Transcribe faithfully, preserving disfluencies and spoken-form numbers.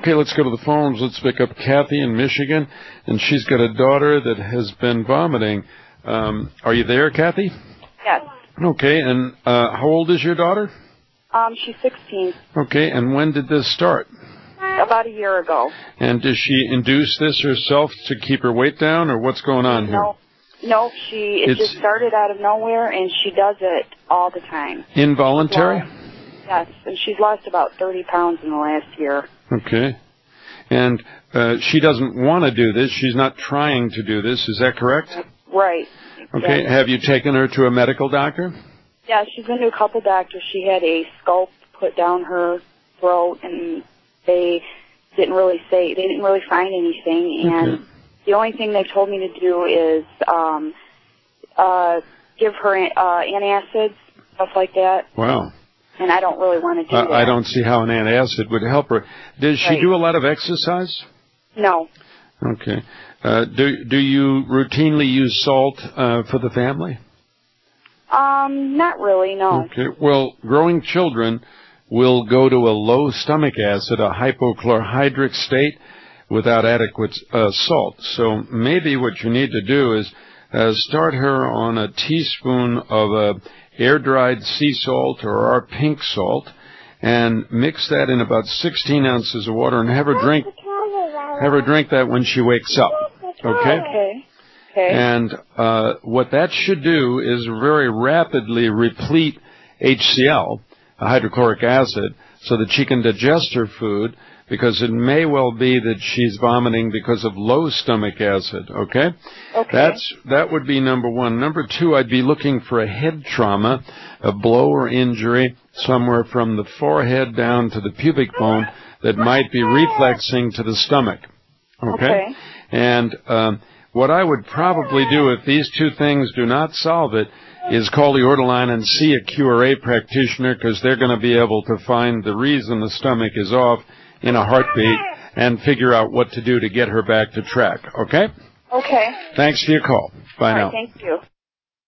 Okay, let's go to the phones. Let's pick up Kathy in Michigan, and she's got a daughter that has been vomiting. Um, are you there, Kathy? Yes. Okay, and uh, how old is your daughter? Um, she's sixteen. Okay, and when did this start? About a year ago. And does she induce this herself to keep her weight down, or what's going on here? No, no, she, it It's just started out of nowhere, and she does it all the time. involuntary? Yes, and she's lost about thirty pounds in the last year. Okay. And uh, she doesn't want to do this. She's not trying to do this. Is that correct? Right. Okay. Yes. Have you taken her to a medical doctor? Yeah, she's been to a couple doctors. She had a sculpt put down her throat, and they didn't really say, they didn't really find anything. And Okay. the only thing they told me to do is um, uh, give her uh, antacids, stuff like that. Wow. And I don't really want to do Uh, that. I don't see how an antacid would help her. Does she Right. do a lot of exercise? No. Okay. Uh, do do you routinely use salt uh, for the family? Um, not really, no. Okay. Well, growing children will go to a low stomach acid, a hypochlorhydric state, without adequate uh, salt. So maybe what you need to do is uh, start her on a teaspoon of a air-dried sea salt or our pink salt, and mix that in about sixteen ounces of water, and have her drink have her drink that when she wakes up. Okay? Okay. Okay. And uh, what that should do is very rapidly replete H C l, a hydrochloric acid, so that she can digest her food, because it may well be that she's vomiting because of low stomach acid, okay? Okay. That's, that would be number one. Number two, I'd be looking for a head trauma, a blow or injury somewhere from the forehead down to the pubic bone that might be reflexing to the stomach, okay? Okay. And um, what I would probably do if these two things do not solve it is call the Ortoline and see a Q R A practitioner, because they're going to be able to find the reason the stomach is off in a heartbeat and figure out what to do to get her back to track. Okay? Okay. Thanks for your call. Bye All now. right, thank you.